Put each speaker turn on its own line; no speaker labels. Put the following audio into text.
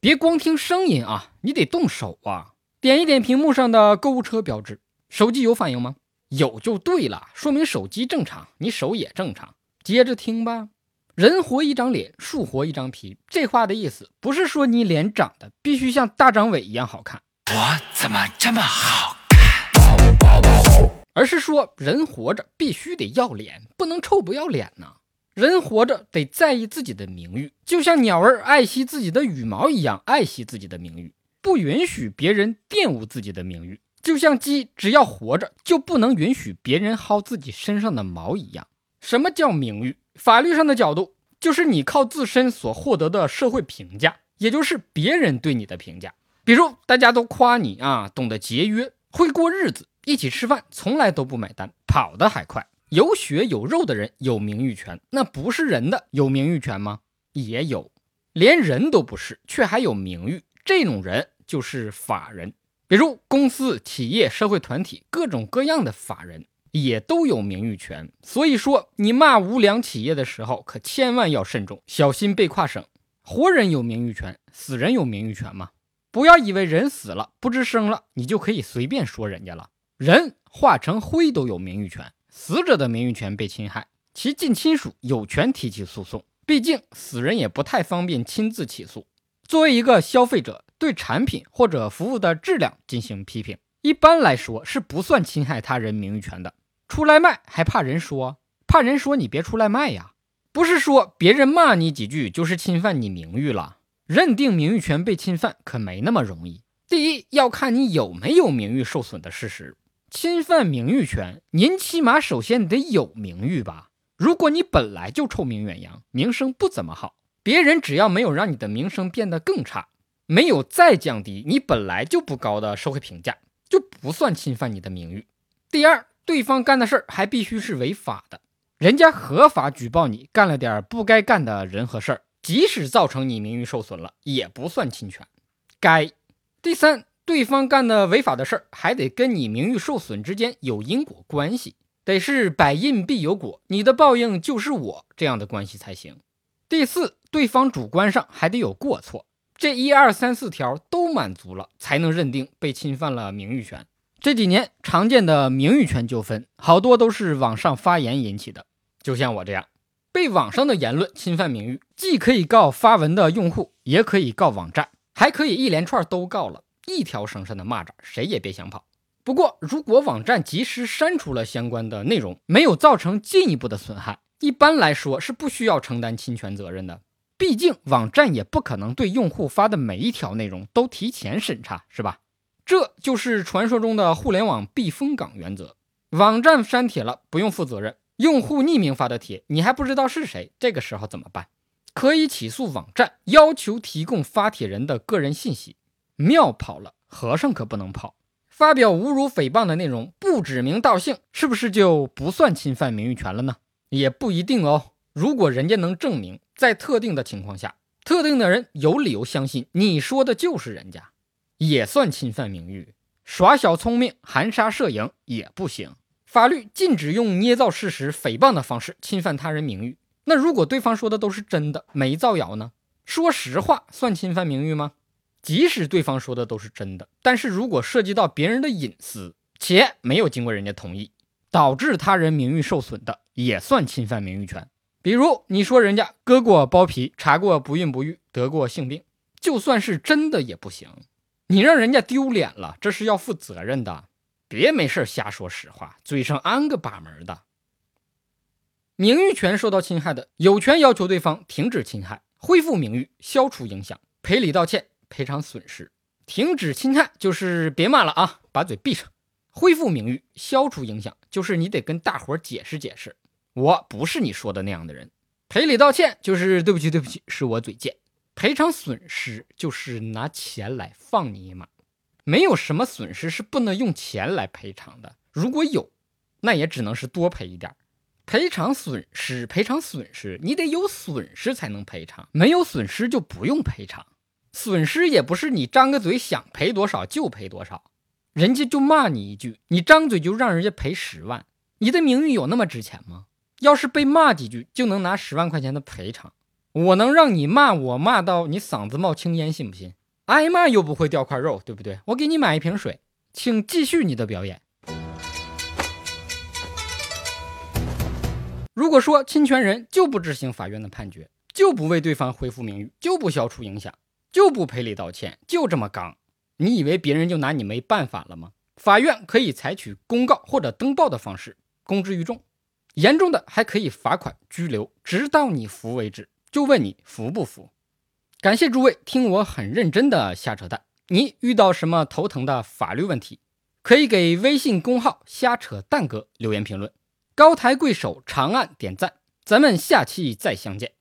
别光听声音啊，你得动手啊。点一点屏幕上的购物车标志，手机有反应吗？有就对了，说明手机正常，你手也正常。接着听吧。人活一张脸，树活一张皮。这话的意思不是说你脸长得必须像大张伟一样好看，
我怎么这么好，
而是说人活着必须得要脸，不能臭不要脸呢。人活着得在意自己的名誉，就像鸟儿爱惜自己的羽毛一样爱惜自己的名誉，不允许别人玷污自己的名誉。就像鸡只要活着就不能允许别人薅自己身上的毛一样。什么叫名誉？法律上的角度，就是你靠自身所获得的社会评价，也就是别人对你的评价。比如大家都夸你啊，懂得节约，会过日子，一起吃饭从来都不买单，跑得还快。有血有肉的人有名誉权，那不是人的有名誉权吗？也有。连人都不是，却还有名誉，这种人就是法人。比如公司、企业、社会团体，各种各样的法人也都有名誉权。所以说你骂无良企业的时候，可千万要慎重，小心被跨省。活人有名誉权，死人有名誉权吗？不要以为人死了不吱声了，你就可以随便说人家了。人化成灰都有名誉权，死者的名誉权被侵害，其近亲属有权提起诉讼。毕竟死人也不太方便亲自起诉。作为一个消费者，对产品或者服务的质量进行批评，一般来说是不算侵害他人名誉权的。出来卖还怕人说？怕人说你别出来卖呀。不是说别人骂你几句就是侵犯你名誉了。认定名誉权被侵犯可没那么容易。第一，要看你有没有名誉受损的事实。侵犯名誉权，您起码首先得有名誉吧。如果你本来就臭名远扬，名声不怎么好，别人只要没有让你的名声变得更差，没有再降低你本来就不高的社会评价，就不算侵犯你的名誉。第二，对方干的事儿还必须是违法的，人家合法举报你干了点不该干的人和事儿，即使造成你名誉受损了，也不算侵权。该。第三，对方干的违法的事儿还得跟你名誉受损之间有因果关系，得是百因必有果，你的报应就是我这样的关系才行。第四，对方主观上还得有过错，这1、2、3、4条都满足了，才能认定被侵犯了名誉权。这几年常见的名誉权纠纷，好多都是网上发言引起的。就像我这样，被网上的言论侵犯名誉，既可以告发文的用户，也可以告网站，还可以一连串都告了，一条生生的蚂蚱，谁也别想跑。不过如果网站及时删除了相关的内容，没有造成进一步的损害，一般来说是不需要承担侵权责任的。毕竟网站也不可能对用户发的每一条内容都提前审查，是吧？这就是传说中的互联网避风港原则。网站删帖了不用负责任，用户匿名发的帖你还不知道是谁，这个时候怎么办？可以起诉网站，要求提供发帖人的个人信息。庙跑了，和尚可不能跑。发表侮辱诽谤的内容不指名道姓，是不是就不算侵犯名誉权了呢？也不一定哦。如果人家能证明在特定的情况下，特定的人有理由相信你说的就是人家，也算侵犯名誉。耍小聪明含沙射影也不行。法律禁止用捏造事实诽谤的方式侵犯他人名誉。那如果对方说的都是真的，没造谣呢？说实话算侵犯名誉吗？即使对方说的都是真的，但是如果涉及到别人的隐私，且没有经过人家同意，导致他人名誉受损的，也算侵犯名誉权。比如你说人家割过包皮，查过不孕不育，得过性病，就算是真的也不行。你让人家丢脸了，这是要负责任的。别没事瞎说实话，嘴上安个把门的。名誉权受到侵害的，有权要求对方停止侵害，恢复名誉，消除影响，赔礼道歉，赔偿损失。停止侵害就是别骂了啊，把嘴闭上。恢复名誉，消除影响，就是你得跟大伙解释解释，我不是你说的那样的人。赔礼道歉就是对不起，是我嘴贱。赔偿损失就是拿钱来放你一马。没有什么损失是不能用钱来赔偿的，如果有，那也只能是多赔一点。赔偿损失，你得有损失才能赔偿，没有损失就不用赔偿。损失也不是你张个嘴想赔多少就赔多少，人家就骂你一句，你张嘴就让人家赔10万，你的名誉有那么值钱吗？要是被骂几句就能拿10万块钱的赔偿， 我能让你骂我骂到你嗓子冒青烟，信不信？挨骂又不会掉块肉，对不对？我给你买一瓶水，请继续你的表演。如果说侵权人就不执行法院的判决，就不为对方恢复名誉，就不消除影响，就不赔礼道歉，就这么刚，你以为别人就拿你没办法了吗？法院可以采取公告或者登报的方式公之于众，严重的还可以罚款拘留，直到你服为止。就问你服不服？感谢诸位听我很认真的瞎扯淡。你遇到什么头疼的法律问题，可以给微信公号瞎扯蛋哥留言评论。高抬贵手，长按点赞，咱们下期再相见。